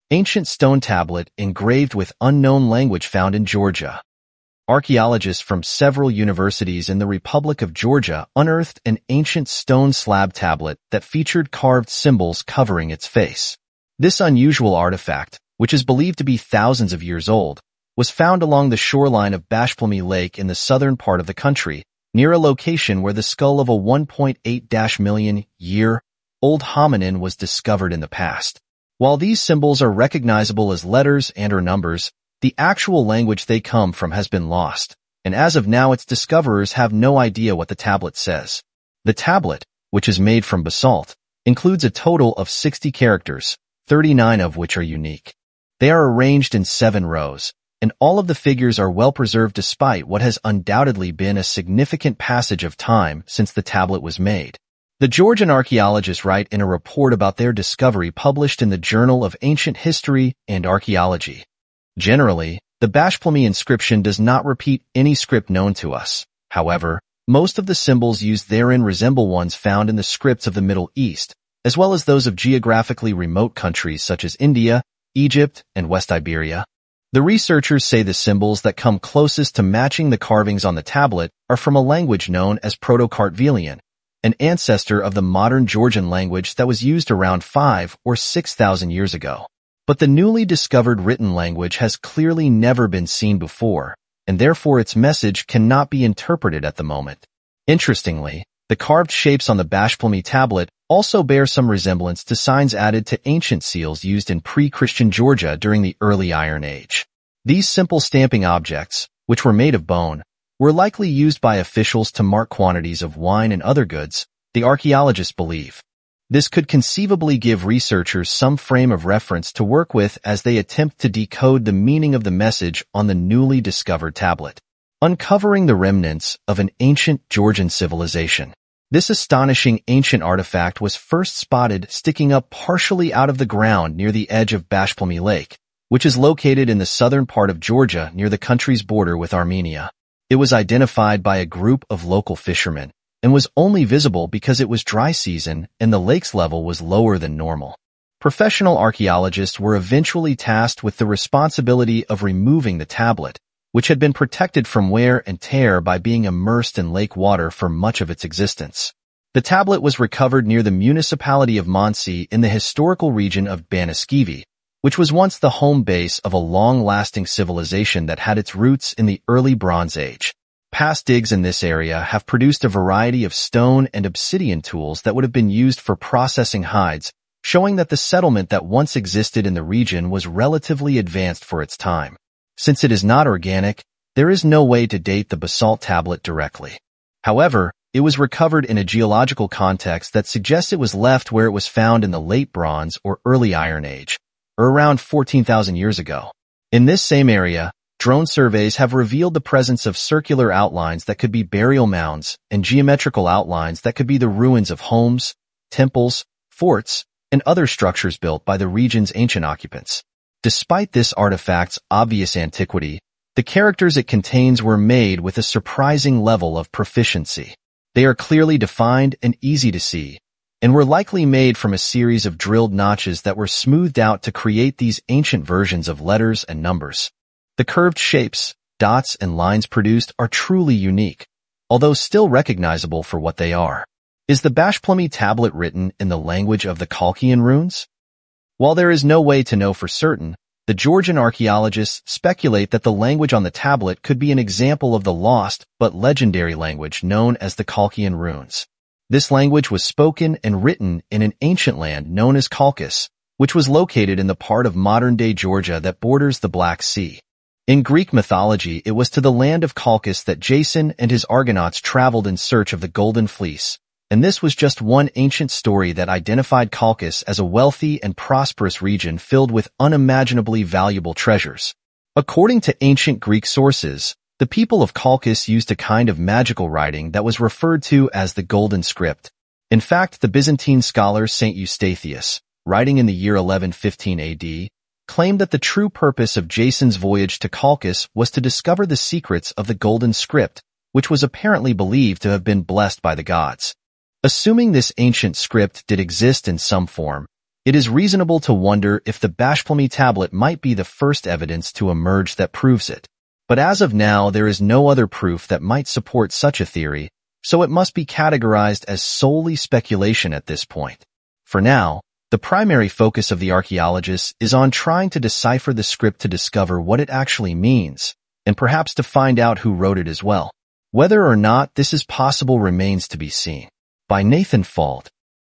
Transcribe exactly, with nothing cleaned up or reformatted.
Ancient stone tablet engraved with unknown language found in Georgia. Archaeologists from several universities in the Republic of Georgia unearthed an ancient stone slab tablet that featured carved symbols covering its face. This unusual artifact, which is believed to be thousands of years old, was found along the shoreline of Bashplamy Lake in the southern part of the country, near a location where the skull of a one point eight million year old hominin was discovered in the past. While these symbols are recognizable as letters and or numbers, the actual language they come from has been lost, and as of now its discoverers have no idea what the tablet says. The tablet, which is made from basalt, includes a total of sixty characters, thirty-nine of which are unique. They are arranged in seven rows, and all of the figures are well preserved despite what has undoubtedly been a significant passage of time since the tablet was made. The Georgian archaeologists write in a report about their discovery published in the Journal of Ancient History and Archaeology. Generally, the Bashplamy inscription does not repeat any script known to us. However, most of the symbols used therein resemble ones found in the scripts of the Middle East, as well as those of geographically remote countries such as India, Egypt, and West Iberia. The researchers say the symbols that come closest to matching the carvings on the tablet are from a language known as Proto-Kartvelian, an ancestor of the modern Georgian language that was used around five or six thousand years ago. But the newly discovered written language has clearly never been seen before, and therefore its message cannot be interpreted at the moment. Interestingly, the carved shapes on the Bashplamy tablet also bear some resemblance to signs added to ancient seals used in pre-Christian Georgia during the early Iron Age. These simple stamping objects, which were made of bone, were likely used by officials to mark quantities of wine and other goods, the archaeologists believe. This could conceivably give researchers some frame of reference to work with as they attempt to decode the meaning of the message on the newly discovered tablet. Uncovering the remnants of an ancient Georgian civilization. This astonishing ancient artifact was first spotted sticking up partially out of the ground near the edge of Bashplamy Lake, which is located in the southern part of Georgia near the country's border with Armenia. It was identified by a group of local fishermen, and was only visible because it was dry season and the lake's level was lower than normal. Professional archaeologists were eventually tasked with the responsibility of removing the tablet, which had been protected from wear and tear by being immersed in lake water for much of its existence. The tablet was recovered near the municipality of Monsi in the historical region of Banaskivi, which was once the home base of a long-lasting civilization that had its roots in the early Bronze Age. Past digs in this area have produced a variety of stone and obsidian tools that would have been used for processing hides, showing that the settlement that once existed in the region was relatively advanced for its time. Since it is not organic, there is no way to date the basalt tablet directly. However, it was recovered in a geological context that suggests it was left where it was found in the late Bronze or early Iron Age, or around fourteen thousand years ago. In this same area, drone surveys have revealed the presence of circular outlines that could be burial mounds and geometrical outlines that could be the ruins of homes, temples, forts, and other structures built by the region's ancient occupants. Despite this artifact's obvious antiquity, the characters it contains were made with a surprising level of proficiency. They are clearly defined and easy to see, and were likely made from a series of drilled notches that were smoothed out to create these ancient versions of letters and numbers. The curved shapes, dots, and lines produced are truly unique, although still recognizable for what they are. Is the Bashplamy tablet written in the language of the Chalkian runes? While there is no way to know for certain, the Georgian archaeologists speculate that the language on the tablet could be an example of the lost but legendary language known as the Chalkian runes. This language was spoken and written in an ancient land known as Chalkis, which was located in the part of modern-day Georgia that borders the Black Sea. In Greek mythology, it was to the land of Chalkis that Jason and his Argonauts traveled in search of the Golden Fleece, and this was just one ancient story that identified Chalkis as a wealthy and prosperous region filled with unimaginably valuable treasures. According to ancient Greek sources, the people of Chalkis used a kind of magical writing that was referred to as the Golden Script. In fact, the Byzantine scholar Saint Eustathius, writing in the year eleven fifteen A D, claimed that the true purpose of Jason's voyage to Chalkis was to discover the secrets of the Golden Script, which was apparently believed to have been blessed by the gods. Assuming this ancient script did exist in some form, It is reasonable to wonder if the Bashplami tablet might be the first evidence to emerge that proves it. But as of now, there is no other proof that might support such a theory, so it must be categorized as solely speculation at this point. For now, the primary focus of the archaeologists is on trying to decipher the script to discover what it actually means, and perhaps to find out who wrote it as well. Whether or not this is possible remains to be seen. By Nathan Fault.